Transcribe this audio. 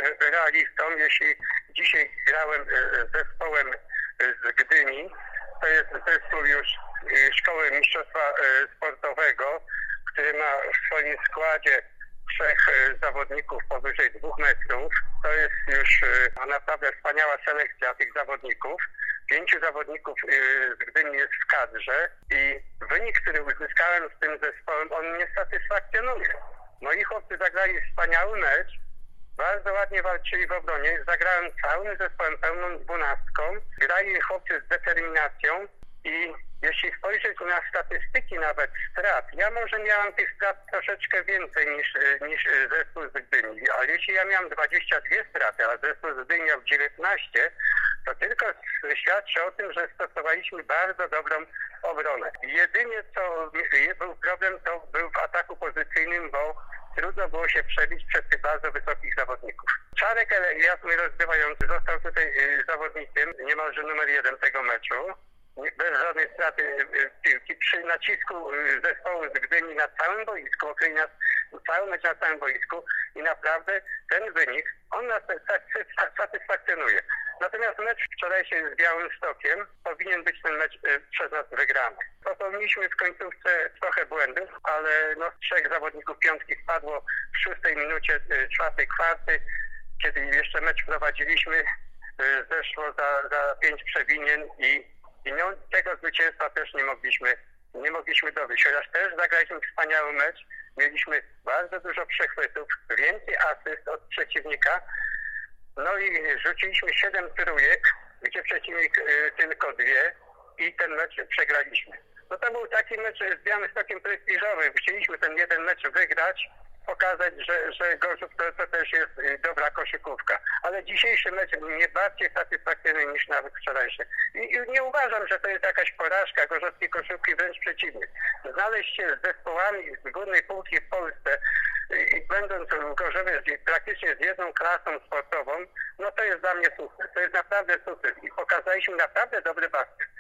realistą, jeśli dzisiaj grałem z zespołem z Gdyni, to jest zespół już Szkoły Mistrzostwa Sportowego, który ma w swoim składzie 3 zawodników powyżej 2 metrów. To jest już naprawdę wspaniała selekcja tych zawodników. 5 zawodników z Gdyni jest w kadrze i wynik, który uzyskałem z tym zespołem, on mnie satysfakcjonuje. Moi chłopcy zagrali wspaniały mecz, bardzo ładnie walczyli w obronie, zagrałem całym zespołem, pełną 12. Grali chłopcy z determinacją i jeśli spojrzeć na statystyki nawet strat, ja może miałem tych strat troszeczkę więcej niż zespół z Gdyni, ale jeśli ja miałem 22 straty, a zespół z Gdyni miał 19, to tylko świadczy o tym, że stosowaliśmy bardzo dobrą obronę. Jedynie co był problem, to był w ataku pozycyjnym, bo trudno było się przebić przed tych bardzo wysokich zawodników. Czarek Jasny rozgrywający został tutaj zawodnikiem niemalże numer 1 tego meczu. Bez żadnej straty piłki, przy nacisku zespołu z Gdyni na całym boisku, cały mecz na całym boisku i naprawdę ten wynik, on nas satysfakcjonuje. Natomiast mecz wczorajszy z Białymstokiem powinien być ten mecz przez nas wygrany. Popełniliśmy w końcówce trochę błędów, ale 3 zawodników piątki wpadło w 6 minucie 4 kwarty, kiedy jeszcze mecz prowadziliśmy, zeszło za 5 przewinień i tego zwycięstwa też nie mogliśmy dowieść. Chociaż też zagraliśmy wspaniały mecz, mieliśmy bardzo dużo przechwytów, więcej asyst od przeciwnika, no i rzuciliśmy 7 trójek, gdzie przeciwnik tylko 2 i ten mecz przegraliśmy. No to był taki mecz z Białymstokiem prestiżowy, chcieliśmy ten jeden mecz wygrać, pokazać, że Gorzów to też jest dobra koszykówka. Ale dzisiejszy mecz był nie bardziej satysfakcyjny niż nawet wczorajszy. I nie uważam, że to jest jakaś porażka gorzowskiej koszykówki, wręcz przeciwnie. Znaleźć się z zespołami z górnej półki w Polsce i będąc w Gorzowie praktycznie z jedną klasą sportową, no to jest dla mnie sukces. To jest naprawdę sukces i pokazaliśmy naprawdę dobry basket.